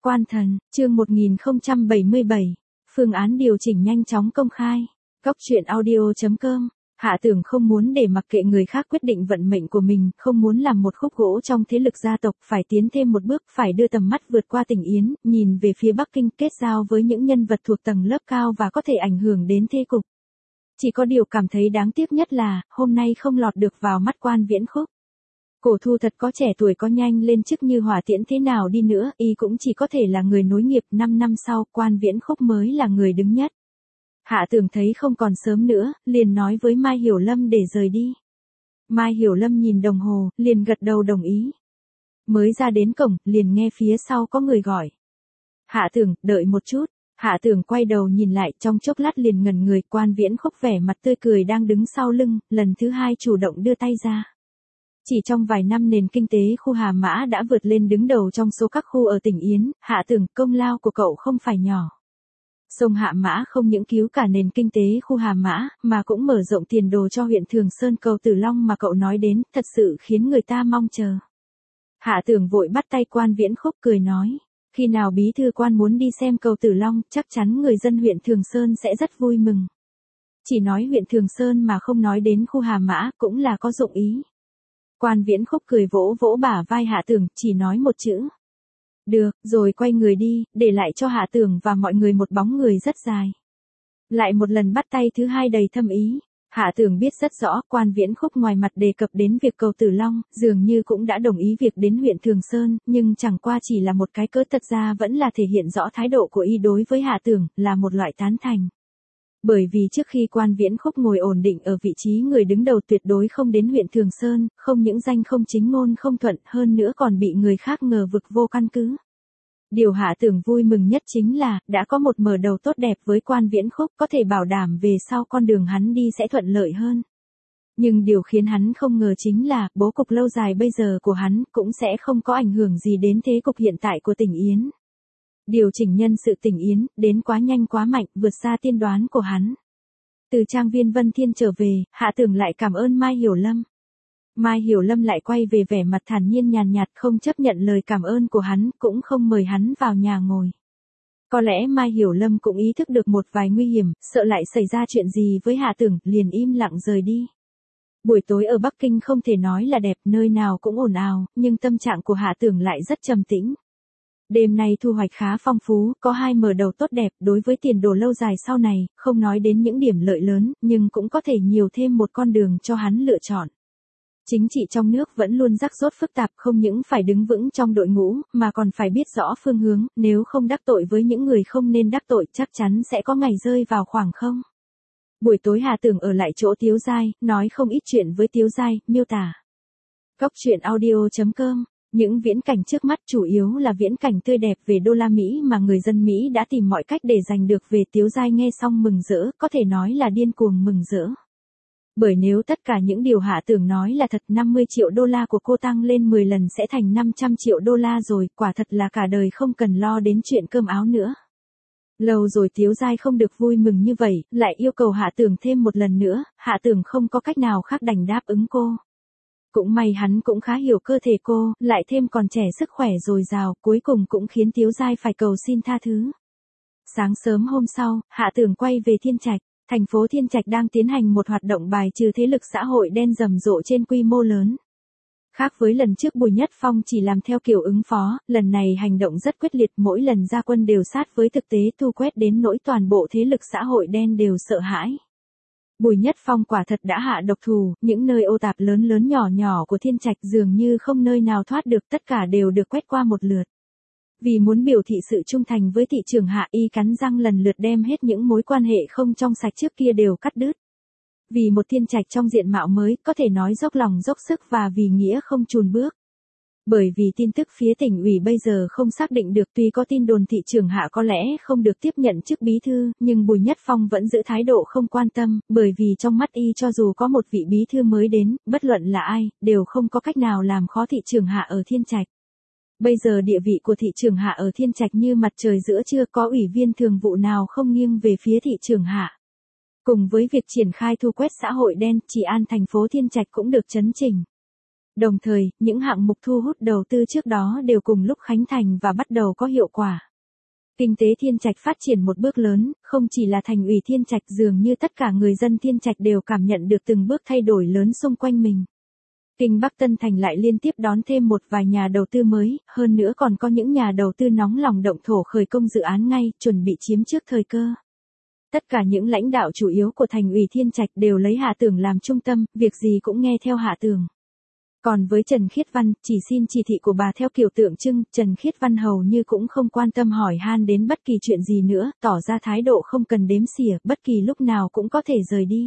Quan Thần, chương 1077. Phương án điều chỉnh nhanh chóng công khai. Góc truyện audio.com. Hạ Tưởng không muốn để mặc kệ người khác quyết định vận mệnh của mình, không muốn làm một khúc gỗ trong thế lực gia tộc, phải tiến thêm một bước, phải đưa tầm mắt vượt qua Tỉnh Yến, nhìn về phía Bắc Kinh, kết giao với những nhân vật thuộc tầng lớp cao và có thể ảnh hưởng đến thế cục. Chỉ có điều cảm thấy đáng tiếc nhất là, hôm nay không lọt được vào mắt Quan Viễn Khúc. Cổ Thu thật có trẻ tuổi có nhanh lên chức như hỏa tiễn thế nào đi nữa, y cũng chỉ có thể là người nối nghiệp, 5 năm sau, Quan Viễn Khúc mới là người đứng nhất. Hạ Tưởng thấy không còn sớm nữa, liền nói với Mai Hiểu Lâm để rời đi. Mai Hiểu Lâm nhìn đồng hồ, liền gật đầu đồng ý. Mới ra đến cổng, liền nghe phía sau có người gọi. Hạ Tưởng, đợi một chút. Hạ Tưởng quay đầu nhìn lại, trong chốc lát liền ngẩn người, Quan Viễn Khúc vẻ mặt tươi cười đang đứng sau lưng, lần thứ hai chủ động đưa tay ra. Chỉ trong vài năm nền kinh tế khu Hà Mã đã vượt lên đứng đầu trong số các khu ở tỉnh Yến, Hạ Tưởng, công lao của cậu không phải nhỏ. Sông Hạ Mã không những cứu cả nền kinh tế khu Hà Mã, mà cũng mở rộng tiền đồ cho huyện Thường Sơn Cầu Tử Long mà cậu nói đến, thật sự khiến người ta mong chờ. Hạ Tưởng vội bắt tay Quan Viễn Khúc cười nói, khi nào bí thư Quan muốn đi xem Cầu Tử Long, chắc chắn người dân huyện Thường Sơn sẽ rất vui mừng. Chỉ nói huyện Thường Sơn mà không nói đến khu Hà Mã, cũng là có dụng ý. Quan Viễn Khúc cười vỗ vỗ bả vai Hạ Tưởng, chỉ nói một chữ. Được, rồi quay người đi, để lại cho Hạ Tưởng và mọi người một bóng người rất dài. Lại một lần bắt tay thứ hai đầy thâm ý. Hạ Tưởng biết rất rõ, Quan Viễn Khúc ngoài mặt đề cập đến việc Cầu Tử Long, dường như cũng đã đồng ý việc đến huyện Thường Sơn, nhưng chẳng qua chỉ là một cái cớ, thật ra vẫn là thể hiện rõ thái độ của y đối với Hạ Tưởng, là một loại tán thành. Bởi vì trước khi Quan Viễn Khúc ngồi ổn định ở vị trí người đứng đầu tuyệt đối không đến huyện Thường Sơn, không những danh không chính ngôn không thuận, hơn nữa còn bị người khác ngờ vực vô căn cứ. Điều Hạ Tưởng vui mừng nhất chính là, đã có một mở đầu tốt đẹp với Quan Viễn Khúc, có thể bảo đảm về sau con đường hắn đi sẽ thuận lợi hơn. Nhưng điều khiến hắn không ngờ chính là, bố cục lâu dài bây giờ của hắn, cũng sẽ không có ảnh hưởng gì đến thế cục hiện tại của tỉnh Yến. Điều chỉnh nhân sự tỉnh Yến, đến quá nhanh quá mạnh, vượt xa tiên đoán của hắn. Từ trang viên Vân Thiên trở về, Hạ Tưởng lại cảm ơn Mai Hiểu Lâm. Mai Hiểu Lâm lại quay về vẻ mặt thản nhiên nhàn nhạt, không chấp nhận lời cảm ơn của hắn, cũng không mời hắn vào nhà ngồi. Có lẽ Mai Hiểu Lâm cũng ý thức được một vài nguy hiểm, sợ lại xảy ra chuyện gì với Hạ Tưởng, liền im lặng rời đi. Buổi tối ở Bắc Kinh không thể nói là đẹp, nơi nào cũng ồn ào, nhưng tâm trạng của Hạ Tưởng lại rất trầm tĩnh. Đêm nay thu hoạch khá phong phú, có hai mở đầu tốt đẹp, đối với tiền đồ lâu dài sau này, không nói đến những điểm lợi lớn, nhưng cũng có thể nhiều thêm một con đường cho hắn lựa chọn. Chính trị trong nước vẫn luôn rắc rối phức tạp, không những phải đứng vững trong đội ngũ, mà còn phải biết rõ phương hướng, nếu không đắc tội với những người không nên đắc tội, chắc chắn sẽ có ngày rơi vào khoảng không. Buổi tối Hạ Tưởng ở lại chỗ Tiếu Giai, nói không ít chuyện với Tiếu Giai, miêu tả. Góc truyện audio.com. Những viễn cảnh trước mắt chủ yếu là viễn cảnh tươi đẹp về đô la Mỹ mà người dân Mỹ đã tìm mọi cách để giành được về. Tiếu Giai nghe xong mừng rỡ, có thể nói là điên cuồng mừng rỡ. Bởi nếu tất cả những điều Hạ Tưởng nói là thật, 50 triệu đô la của cô tăng lên 10 lần sẽ thành 500 triệu đô la rồi, quả thật là cả đời không cần lo đến chuyện cơm áo nữa. Lâu rồi Tiếu Giai không được vui mừng như vậy, lại yêu cầu Hạ Tưởng thêm một lần nữa, Hạ Tưởng không có cách nào khác đành đáp ứng cô. Cũng may hắn cũng khá hiểu cơ thể cô, lại thêm còn trẻ sức khỏe dồi dào, cuối cùng cũng khiến Tiếu Giai phải cầu xin tha thứ. Sáng sớm hôm sau, Hạ Tưởng quay về Thiên Trạch. Thành phố Thiên Trạch đang tiến hành một hoạt động bài trừ thế lực xã hội đen rầm rộ trên quy mô lớn. Khác với lần trước Bùi Nhất Phong chỉ làm theo kiểu ứng phó, lần này hành động rất quyết liệt, mỗi lần ra quân đều sát với thực tế, thu quét đến nỗi toàn bộ thế lực xã hội đen đều sợ hãi. Bùi Nhất Phong quả thật đã hạ độc thủ, những nơi ô tạp lớn lớn nhỏ nhỏ của Thiên Trạch dường như không nơi nào thoát được, tất cả đều được quét qua một lượt. Vì muốn biểu thị sự trung thành với thị trường Hạ, y cắn răng lần lượt đem hết những mối quan hệ không trong sạch trước kia đều cắt đứt. Vì một Thiên Trạch trong diện mạo mới, có thể nói dốc lòng dốc sức và vì nghĩa không chùn bước. Bởi vì tin tức phía tỉnh ủy bây giờ không xác định được, tuy có tin đồn thị trường Hạ có lẽ không được tiếp nhận chức bí thư, nhưng Bùi Nhất Phong vẫn giữ thái độ không quan tâm, bởi vì trong mắt y cho dù có một vị bí thư mới đến, bất luận là ai, đều không có cách nào làm khó thị trường Hạ ở Thiên Trạch. Bây giờ địa vị của thị trường Hạ ở Thiên Trạch như mặt trời giữa trưa, có ủy viên thường vụ nào không nghiêng về phía thị trường Hạ. Cùng với việc triển khai thu quét xã hội đen, trị an thành phố Thiên Trạch cũng được chấn chỉnh. Đồng thời, những hạng mục thu hút đầu tư trước đó đều cùng lúc khánh thành và bắt đầu có hiệu quả. Kinh tế Thiên Trạch phát triển một bước lớn, không chỉ là thành ủy Thiên Trạch, dường như tất cả người dân Thiên Trạch đều cảm nhận được từng bước thay đổi lớn xung quanh mình. Kinh Bắc Tân Thành lại liên tiếp đón thêm một vài nhà đầu tư mới, hơn nữa còn có những nhà đầu tư nóng lòng động thổ khởi công dự án ngay, chuẩn bị chiếm trước thời cơ. Tất cả những lãnh đạo chủ yếu của thành ủy Thiên Trạch đều lấy Hạ Tưởng làm trung tâm, việc gì cũng nghe theo Hạ Tưởng. Còn với Trần Khiết Văn, chỉ xin chỉ thị của bà theo kiểu tượng trưng, Trần Khiết Văn hầu như cũng không quan tâm hỏi han đến bất kỳ chuyện gì nữa, tỏ ra thái độ không cần đếm xỉa, bất kỳ lúc nào cũng có thể rời đi.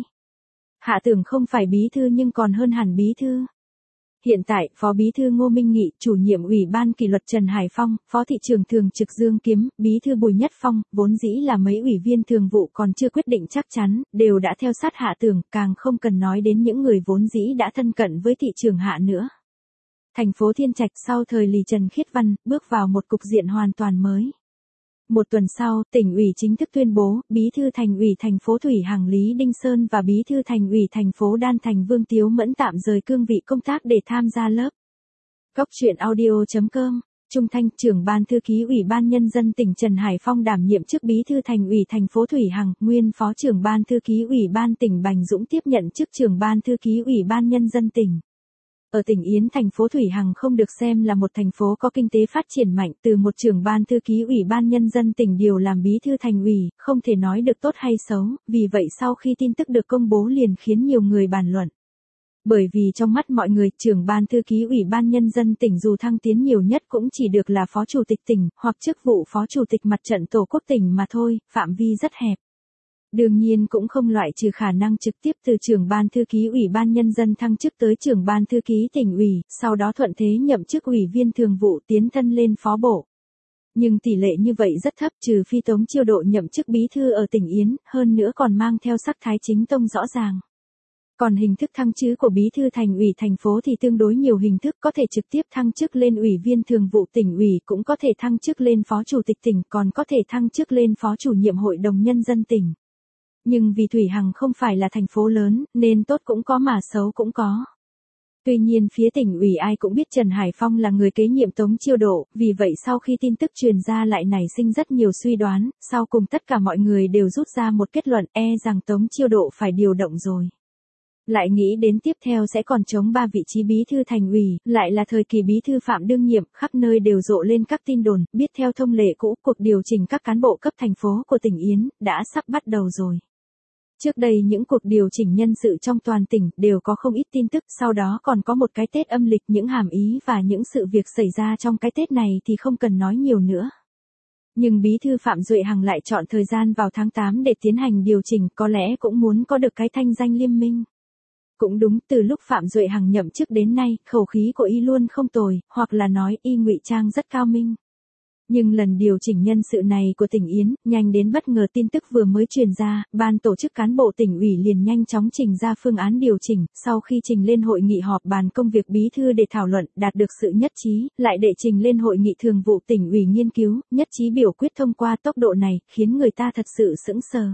Hạ Tưởng không phải bí thư nhưng còn hơn hẳn bí thư. Hiện tại, Phó Bí thư Ngô Minh Nghị, chủ nhiệm Ủy ban kỷ luật Trần Hải Phong, Phó thị trưởng thường trực Dương Kiếm, Bí thư Bùi Nhất Phong, vốn dĩ là mấy ủy viên thường vụ còn chưa quyết định chắc chắn, đều đã theo sát Hạ Tưởng, càng không cần nói đến những người vốn dĩ đã thân cận với thị trưởng Hạ nữa. Thành phố Thiên Trạch sau thời Lý Trần Khiết Văn, bước vào một cục diện hoàn toàn mới. Một tuần sau, tỉnh ủy chính thức tuyên bố, Bí thư Thành ủy thành phố Thủy Hằng Lý Đinh Sơn và Bí thư Thành ủy thành phố Đan Thành Vương Tiếu Mẫn tạm rời cương vị công tác để tham gia lớp. Góc truyện audio.com, Trung Thanh, trưởng ban thư ký Ủy ban Nhân dân tỉnh Trần Hải Phong đảm nhiệm chức Bí thư Thành ủy thành phố Thủy Hằng, nguyên Phó trưởng ban thư ký Ủy ban tỉnh Bành Dũng tiếp nhận chức trưởng ban thư ký Ủy ban Nhân dân tỉnh. Ở tỉnh Yến thành phố Thủy Hằng không được xem là một thành phố có kinh tế phát triển mạnh, từ một trưởng ban thư ký Ủy ban Nhân dân tỉnh điều làm bí thư thành ủy, không thể nói được tốt hay xấu, vì vậy sau khi tin tức được công bố liền khiến nhiều người bàn luận. Bởi vì trong mắt mọi người, trưởng ban thư ký Ủy ban Nhân dân tỉnh dù thăng tiến nhiều nhất cũng chỉ được là phó chủ tịch tỉnh, hoặc chức vụ phó chủ tịch mặt trận tổ quốc tỉnh mà thôi, phạm vi rất hẹp. Đương nhiên cũng không loại trừ khả năng trực tiếp từ trưởng ban thư ký Ủy ban Nhân dân thăng chức tới trưởng ban thư ký tỉnh ủy, sau đó thuận thế nhậm chức ủy viên thường vụ tiến thân lên phó bộ. Nhưng tỷ lệ như vậy rất thấp, trừ phi Tống Chiêu Độ nhậm chức bí thư ở tỉnh Yến, hơn nữa còn mang theo sắc thái chính tông rõ ràng. Còn hình thức thăng chứ của bí thư thành ủy thành phố thì tương đối nhiều hình thức, có thể trực tiếp thăng chức lên ủy viên thường vụ tỉnh ủy, cũng có thể thăng chức lên phó chủ tịch tỉnh, còn có thể thăng chức lên phó chủ nhiệm hội đồng nhân dân tỉnh. Nhưng vì Thủy Hằng không phải là thành phố lớn, nên tốt cũng có mà xấu cũng có. Tuy nhiên phía tỉnh ủy ai cũng biết Trần Hải Phong là người kế nhiệm Tống Chiêu Độ, vì vậy sau khi tin tức truyền ra lại nảy sinh rất nhiều suy đoán, sau cùng tất cả mọi người đều rút ra một kết luận rằng Tống Chiêu Độ phải điều động rồi. Lại nghĩ đến tiếp theo sẽ còn trống 3 vị trí bí thư thành ủy, lại là thời kỳ bí thư Phạm đương nhiệm, khắp nơi đều rộ lên các tin đồn, biết theo thông lệ cũ, cuộc điều chỉnh các cán bộ cấp thành phố của tỉnh Yến, đã sắp bắt đầu rồi. Trước đây những cuộc điều chỉnh nhân sự trong toàn tỉnh đều có không ít tin tức, sau đó còn có một cái Tết âm lịch, những hàm ý và những sự việc xảy ra trong cái Tết này thì không cần nói nhiều nữa. Nhưng bí thư Phạm Duệ Hằng lại chọn thời gian vào tháng 8 để tiến hành điều chỉnh, có lẽ cũng muốn có được cái thanh danh liêm minh. Cũng đúng, từ lúc Phạm Duệ Hằng nhậm chức đến nay, khẩu khí của y luôn không tồi, hoặc là nói y ngụy trang rất cao minh. Nhưng lần điều chỉnh nhân sự này của tỉnh Yến, nhanh đến bất ngờ, tin tức vừa mới truyền ra, ban tổ chức cán bộ tỉnh ủy liền nhanh chóng trình ra phương án điều chỉnh, sau khi trình lên hội nghị họp bàn công việc bí thư để thảo luận, đạt được sự nhất trí, lại đệ trình lên hội nghị thường vụ tỉnh ủy nghiên cứu, nhất trí biểu quyết thông qua. Tốc độ này, khiến người ta thật sự sững sờ.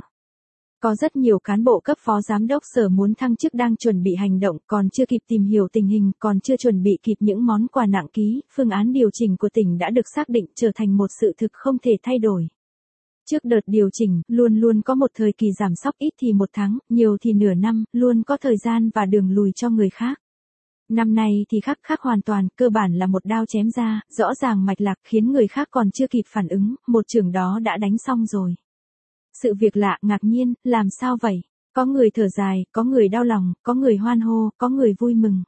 Có rất nhiều cán bộ cấp phó giám đốc sở muốn thăng chức đang chuẩn bị hành động, còn chưa kịp tìm hiểu tình hình, còn chưa chuẩn bị kịp những món quà nặng ký, phương án điều chỉnh của tỉnh đã được xác định trở thành một sự thực không thể thay đổi. Trước đợt điều chỉnh, luôn luôn có một thời kỳ giảm sóc, ít thì 1 tháng, nhiều thì nửa năm, luôn có thời gian và đường lùi cho người khác. Năm nay thì khác hoàn toàn, cơ bản là một đao chém ra, rõ ràng mạch lạc, khiến người khác còn chưa kịp phản ứng, một chưởng đó đã đánh xong rồi. Sự việc lạ, ngạc nhiên, làm sao vậy? Có người thở dài, có người đau lòng, có người hoan hô, có người vui mừng.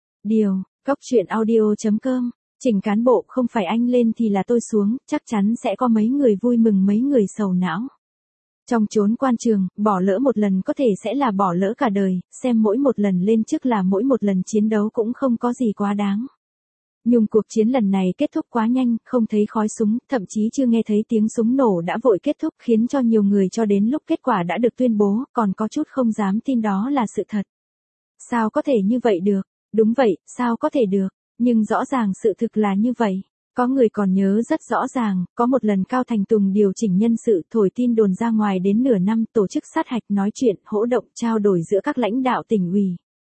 Góc truyện audio.com, chỉnh cán bộ không phải anh lên thì là tôi xuống, chắc chắn sẽ có mấy người vui mừng mấy người sầu não. Trong chốn quan trường, bỏ lỡ một lần có thể sẽ là bỏ lỡ cả đời, xem mỗi một lần lên chức là mỗi một lần chiến đấu cũng không có gì quá đáng. Nhưng cuộc chiến lần này kết thúc quá nhanh, không thấy khói súng, thậm chí chưa nghe thấy tiếng súng nổ đã vội kết thúc, khiến cho nhiều người cho đến lúc kết quả đã được tuyên bố, còn có chút không dám tin đó là sự thật. Sao có thể như vậy được? Đúng vậy, sao có thể được? Nhưng rõ ràng sự thực là như vậy. Có người còn nhớ rất rõ ràng, có một lần Cao Thành Tùng điều chỉnh nhân sự, thổi tin đồn ra ngoài đến nửa năm, tổ chức sát hạch, nói chuyện, hỗ động, trao đổi giữa các lãnh đạo tỉnh ủy.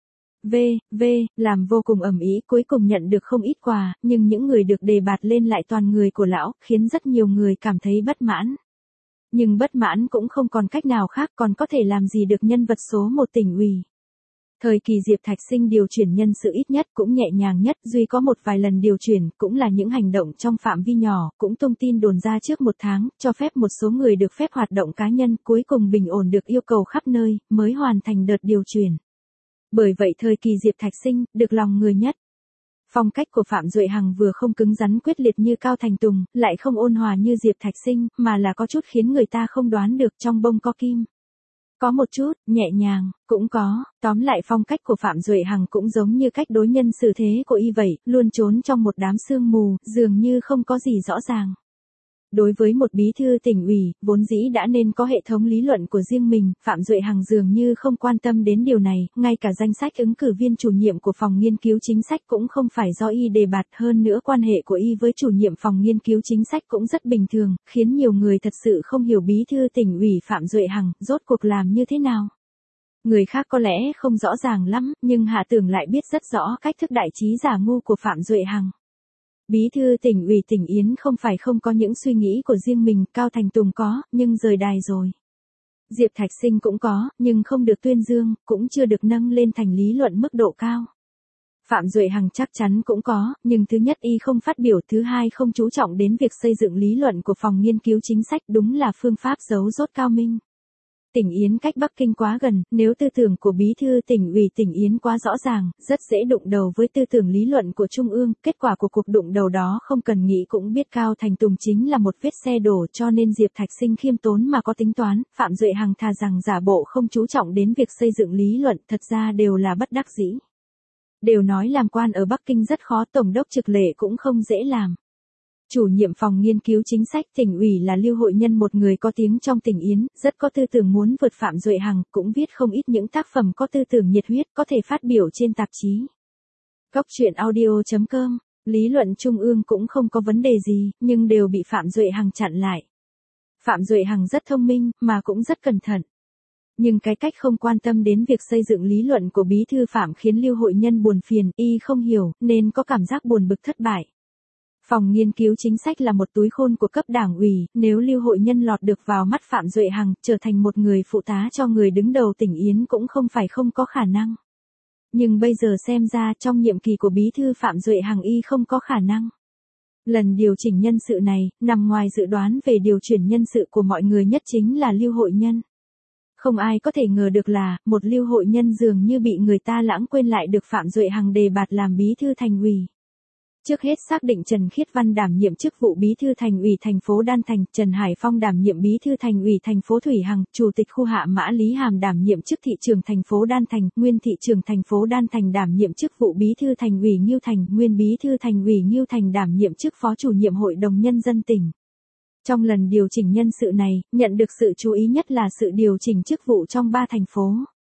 làm vô cùng ầm ĩ, cuối cùng nhận được không ít quà, nhưng những người được đề bạt lên lại toàn người của lão, khiến rất nhiều người cảm thấy bất mãn. Nhưng bất mãn cũng không còn cách nào khác, còn có thể làm gì được nhân vật số 1 tỉnh ủy. Thời kỳ Diệp Thạch Sinh điều chuyển nhân sự ít nhất cũng nhẹ nhàng nhất, duy có một vài lần điều chuyển, cũng là những hành động trong phạm vi nhỏ, cũng tung tin đồn ra trước 1 tháng, cho phép một số người được phép hoạt động cá nhân, cuối cùng bình ổn được yêu cầu khắp nơi, mới hoàn thành đợt điều chuyển. Bởi vậy thời kỳ Diệp Thạch Sinh, được lòng người nhất. Phong cách của Phạm Duệ Hằng vừa không cứng rắn quyết liệt như Cao Thành Tùng, lại không ôn hòa như Diệp Thạch Sinh, mà là có chút khiến người ta không đoán được trong bông có kim. Có một chút, nhẹ nhàng, cũng có, tóm lại phong cách của Phạm Duệ Hằng cũng giống như cách đối nhân xử thế của y vậy, luôn trốn trong một đám sương mù, dường như không có gì rõ ràng. Đối với một bí thư tỉnh ủy, vốn dĩ đã nên có hệ thống lý luận của riêng mình, Phạm Duệ Hằng dường như không quan tâm đến điều này, ngay cả danh sách ứng cử viên chủ nhiệm của phòng nghiên cứu chính sách cũng không phải do y đề bạt, hơn nữa quan hệ của y với chủ nhiệm phòng nghiên cứu chính sách cũng rất bình thường, khiến nhiều người thật sự không hiểu bí thư tỉnh ủy Phạm Duệ Hằng rốt cuộc làm như thế nào. Người khác có lẽ không rõ ràng lắm, nhưng Hạ Tưởng lại biết rất rõ cách thức đại trí giả ngu của Phạm Duệ Hằng. Bí thư tỉnh ủy tỉnh Yến không phải không có những suy nghĩ của riêng mình, Cao Thành Tùng có, nhưng rời đài rồi. Diệp Thạch Sinh cũng có, nhưng không được tuyên dương, cũng chưa được nâng lên thành lý luận mức độ cao. Phạm Duệ Hằng chắc chắn cũng có, nhưng thứ nhất y không phát biểu, thứ hai không chú trọng đến việc xây dựng lý luận của phòng nghiên cứu chính sách, đúng là phương pháp giấu dốt cao minh. Tỉnh Yến cách Bắc Kinh quá gần, nếu tư tưởng của bí thư tỉnh ủy tỉnh Yến quá rõ ràng, rất dễ đụng đầu với tư tưởng lý luận của Trung ương, kết quả của cuộc đụng đầu đó không cần nghĩ cũng biết Cao Thành Tùng chính là một vết xe đổ, cho nên Diệp Thạch Sinh khiêm tốn mà có tính toán, Phạm Duệ Hằng thà rằng giả bộ không chú trọng đến việc xây dựng lý luận, thật ra đều là bất đắc dĩ. Đều nói làm quan ở Bắc Kinh rất khó, tổng đốc Trực Lệ cũng không dễ làm. Chủ nhiệm phòng nghiên cứu chính sách tỉnh ủy là Lưu Hội Nhân, một người có tiếng trong tỉnh Yến, rất có tư tưởng muốn vượt Phạm Duệ Hằng, cũng viết không ít những tác phẩm có tư tưởng nhiệt huyết, có thể phát biểu trên tạp chí. Góc truyện audio.com, lý luận Trung ương cũng không có vấn đề gì, nhưng đều bị Phạm Duệ Hằng chặn lại. Phạm Duệ Hằng rất thông minh, mà cũng rất cẩn thận. Nhưng cái cách không quan tâm đến việc xây dựng lý luận của bí thư Phạm khiến Lưu Hội Nhân buồn phiền, y không hiểu, nên có cảm giác buồn bực thất bại. Phòng nghiên cứu chính sách là một túi khôn của cấp đảng ủy, nếu Lưu Hội Nhân lọt được vào mắt Phạm Duệ Hằng, trở thành một người phụ tá cho người đứng đầu tỉnh Yến cũng không phải không có khả năng. Nhưng bây giờ xem ra trong nhiệm kỳ của bí thư Phạm Duệ Hằng y không có khả năng. Lần điều chỉnh nhân sự này, nằm ngoài dự đoán về điều chuyển nhân sự của mọi người nhất chính là Lưu Hội Nhân. Không ai có thể ngờ được là, một Lưu Hội Nhân dường như bị người ta lãng quên lại được Phạm Duệ Hằng đề bạt làm bí thư thành ủy. Trước hết xác định Trần Khiết Văn đảm nhiệm chức vụ bí thư thành ủy thành phố Đan Thành, Trần Hải Phong đảm nhiệm bí thư thành ủy thành phố Thủy Hằng, chủ tịch khu Hạ Mã Lý Hàm đảm nhiệm chức thị trưởng thành phố Đan Thành, nguyên thị trưởng thành phố Đan Thành đảm nhiệm chức vụ bí thư thành ủy Ngưu Thành, nguyên bí thư thành ủy Ngưu Thành đảm nhiệm chức phó chủ nhiệm hội đồng nhân dân tỉnh. Trong lần điều chỉnh nhân sự này, nhận được sự chú ý nhất là sự điều chỉnh chức vụ trong 3 thành phố.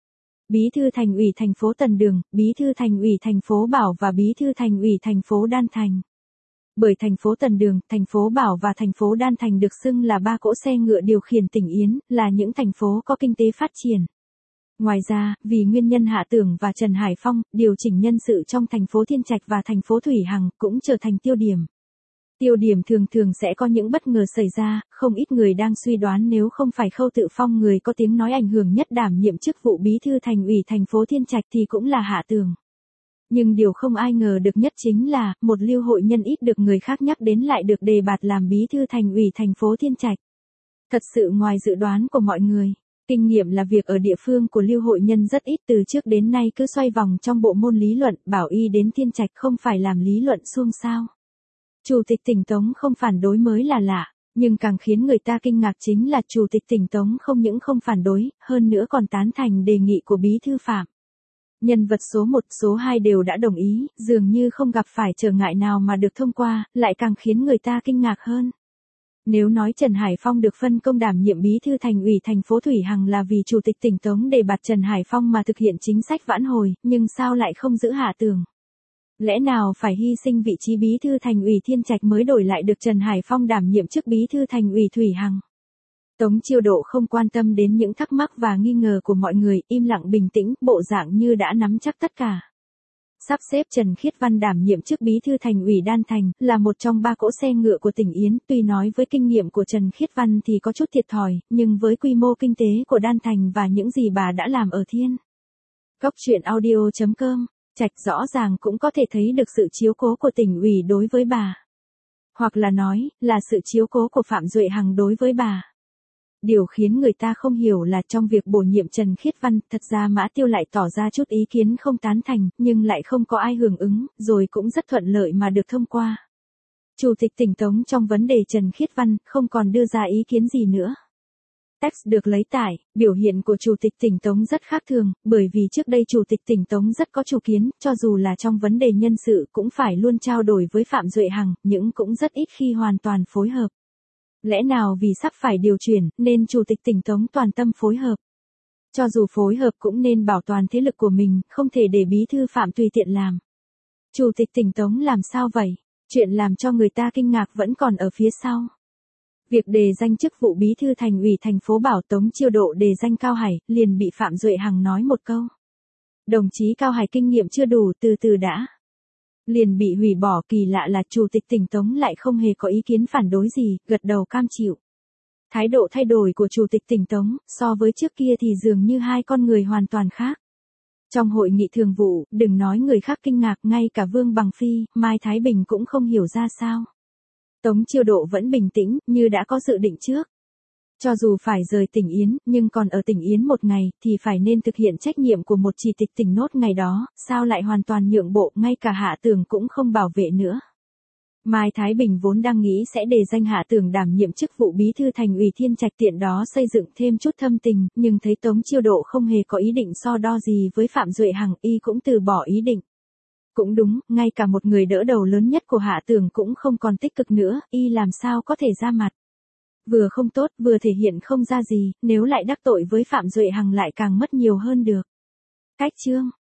Bí thư thành ủy thành phố Tần Đường, bí thư thành ủy thành phố Bảo và bí thư thành ủy thành phố Đan Thành. Bởi thành phố Tần Đường, thành phố Bảo và thành phố Đan Thành được xưng là 3 cỗ xe ngựa điều khiển tỉnh Yến, là những thành phố có kinh tế phát triển. Ngoài ra, vì nguyên nhân Hạ Tưởng và Trần Hải Phong, điều chỉnh nhân sự trong thành phố Thiên Trạch và thành phố Thủy Hằng cũng trở thành tiêu điểm. Tiêu điểm thường thường sẽ có những bất ngờ xảy ra, không ít người đang suy đoán nếu không phải Khâu Tự Phong, người có tiếng nói ảnh hưởng nhất đảm nhiệm chức vụ bí thư thành ủy thành phố Thiên Trạch, thì cũng là Hạ Tưởng. Nhưng điều không ai ngờ được nhất chính là, một Lưu Hội Nhân ít được người khác nhắc đến lại được đề bạt làm bí thư thành ủy thành phố Thiên Trạch. Thật sự ngoài dự đoán của mọi người. Kinh nghiệm là việc ở địa phương của Lưu Hội Nhân rất ít, từ trước đến nay cứ xoay vòng trong bộ môn lý luận, bảo y đến Thiên Trạch không phải làm lý luận suông sao. Chủ tịch tỉnh Tống không phản đối mới là lạ, nhưng càng khiến người ta kinh ngạc chính là Chủ tịch tỉnh Tống không những không phản đối, hơn nữa còn tán thành đề nghị của bí thư Phạm. Nhân vật số 1, số 2 đều đã đồng ý, dường như không gặp phải trở ngại nào mà được thông qua, lại càng khiến người ta kinh ngạc hơn. Nếu nói Trần Hải Phong được phân công đảm nhiệm bí thư thành ủy thành phố Thủy Hằng là vì Chủ tịch tỉnh Tống đề bạt Trần Hải Phong mà thực hiện chính sách vãn hồi, nhưng sao lại không giữ Hạ Tưởng? Lẽ nào phải hy sinh vị trí bí thư thành ủy Thiên Trạch mới đổi lại được Trần Hải Phong đảm nhiệm chức bí thư thành ủy Thủy Hằng? Tống Chiêu Độ không quan tâm đến những thắc mắc và nghi ngờ của mọi người, im lặng bình tĩnh, bộ dạng như đã nắm chắc tất cả. Sắp xếp Trần Khiết Văn đảm nhiệm chức bí thư thành ủy Đan Thành, là một trong 3 cỗ xe ngựa của tỉnh Yến, tuy nói với kinh nghiệm của Trần Khiết Văn thì có chút thiệt thòi, nhưng với quy mô kinh tế của Đan Thành và những gì bà đã làm ở Thiên Cốc Truyện Audio.com, Trạch rõ ràng cũng có thể thấy được sự chiếu cố của tỉnh ủy đối với bà. Hoặc là nói, là sự chiếu cố của Phạm Duệ Hằng đối với bà. Điều khiến người ta không hiểu là trong việc bổ nhiệm Trần Khiết Văn, thật ra Mã Tiêu lại tỏ ra chút ý kiến không tán thành, nhưng lại không có ai hưởng ứng, rồi cũng rất thuận lợi mà được thông qua. Chủ tịch tỉnh Tống trong vấn đề Trần Khiết Văn không còn đưa ra ý kiến gì nữa. Text được lấy tải, biểu hiện của Chủ tịch tỉnh Tống rất khác thường, bởi vì trước đây Chủ tịch tỉnh Tống rất có chủ kiến, cho dù là trong vấn đề nhân sự cũng phải luôn trao đổi với Phạm Duệ Hằng, nhưng cũng rất ít khi hoàn toàn phối hợp. Lẽ nào vì sắp phải điều chuyển, nên Chủ tịch tỉnh Tống toàn tâm phối hợp. Cho dù phối hợp cũng nên bảo toàn thế lực của mình, không thể để bí thư Phạm tùy tiện làm. Chủ tịch tỉnh Tống làm sao vậy? Chuyện làm cho người ta kinh ngạc vẫn còn ở phía sau. Việc đề danh chức vụ bí thư thành ủy thành phố bảo Tống Chiêu Độ đề danh Cao Hải, liền bị Phạm Duệ Hằng nói một câu. Đồng chí Cao Hải kinh nghiệm chưa đủ, từ từ đã. Liền bị hủy bỏ. Kỳ lạ là Chủ tịch tỉnh Tống lại không hề có ý kiến phản đối gì, gật đầu cam chịu. Thái độ thay đổi của Chủ tịch tỉnh Tống, so với trước kia thì dường như hai con người hoàn toàn khác. Trong hội nghị thường vụ, đừng nói người khác kinh ngạc, ngay cả Vương Bằng Phi, Mai Thái Bình cũng không hiểu ra sao. Tống Chiêu Độ vẫn bình tĩnh, như đã có dự định trước. Cho dù phải rời tỉnh Yến, nhưng còn ở tỉnh Yến một ngày, thì phải nên thực hiện trách nhiệm của một chỉ tịch tỉnh nốt ngày đó, sao lại hoàn toàn nhượng bộ, ngay cả Hạ Tường cũng không bảo vệ nữa. Mai Thái Bình vốn đang nghĩ sẽ đề danh Hạ Tường đảm nhiệm chức vụ bí thư thành ủy Thiên Trạch, tiện đó xây dựng thêm chút thâm tình, nhưng thấy Tống Chiêu Độ không hề có ý định so đo gì với Phạm Duệ Hằng, y cũng từ bỏ ý định. Cũng đúng, ngay cả một người đỡ đầu lớn nhất của Hạ Tường cũng không còn tích cực nữa, y làm sao có thể ra mặt. Vừa không tốt, vừa thể hiện không ra gì, nếu lại đắc tội với Phạm Duệ Hằng lại càng mất nhiều hơn được. Cách chương